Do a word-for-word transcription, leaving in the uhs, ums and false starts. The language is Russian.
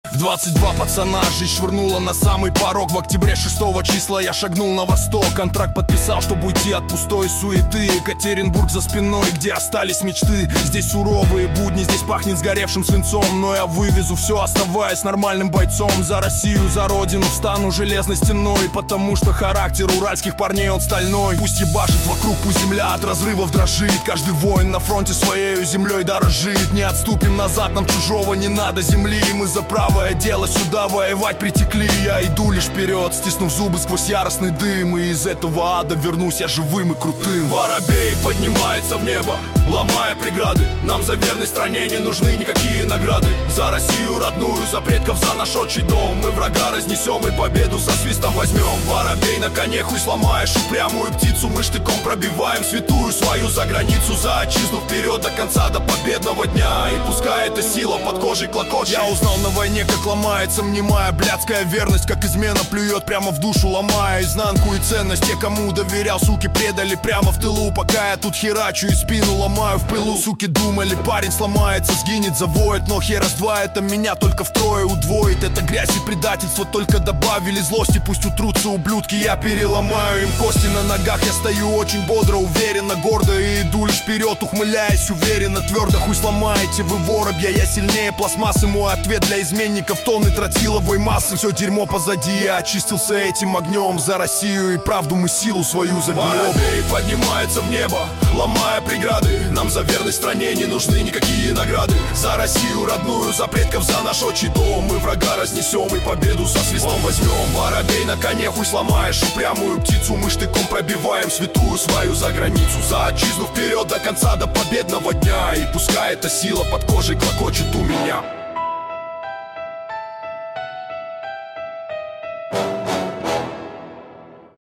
В двадцать два пацана жизнь швырнула на самый порог. В октябре шестого числа я шагнул на восток. Контракт подписал, чтобы уйти от пустой суеты. Екатеринбург за спиной, где остались мечты. Здесь суровые будни, здесь пахнет сгоревшим свинцом. Но я вывезу все, оставаясь нормальным бойцом. За Россию, за родину встану железной стеной. Потому что характер уральских парней, он стальной. Пусть ебашит вокруг, пусть земля от разрывов дрожит. Каждый воин на фронте своею землей дорожит. Не отступим назад, нам чужого не надо земли. Мы за правое дело сюда воевать притекли. Я иду лишь вперед, стиснув зубы сквозь яростный дым. И из этого ада вернусь я живым и крутым. Воробей поднимается в небо, ломая преграды. Нам за верной стране не нужны никакие награды. За Россию родную, за предков, за наш отчий дом. Мы врага разнесем и победу со свистом возьмем. Воробей на коне, хуй сломаешь упрямую птицу. Мы штыком пробиваем святую свою за границу. За отчизну вперед до конца, до победного дня. И пускай эта сила под кожей клокочет. Я узнал на войне, как ломается мнимая блядская верность. Как измена плюет прямо в душу, ломая изнанку и ценность. Те, кому доверял, суки, предали прямо в тылу. Пока я тут херачу и спину ломаю в пылу. Суки думали, парень сломается, сгинет, завоет. Но хер раз два, это меня только втрое удвоит. Это грязь и предательство только добавили злости. Пусть утрутся ублюдки, я переломаю им кости. На ногах я стою очень бодро, уверенно, гордо. И иду лишь вперед, ухмыляясь уверенно, твердо. Хуй сломаете вы воробья, я сильнее пластмассы. Мой ответ для изменников тонны тротиловой массы. Все дерьмо позади, я очистился этим огнем. За Россию и правду мы силу свою заберем. Воробей поднимается в небо, ломая преграды. Нам за верность стране не нужны никакие награды. За Россию родную, за предков, за наш отчий дом. Мы врага разнесем и победу со свистом возьмем. Воробей на коне, хуй сломаешь упрямую птицу. Мы штыком пробиваем святую свою за границу. За отчизну вперед до конца, до победного дня. И пускай эта сила под кожей клокочет у меня.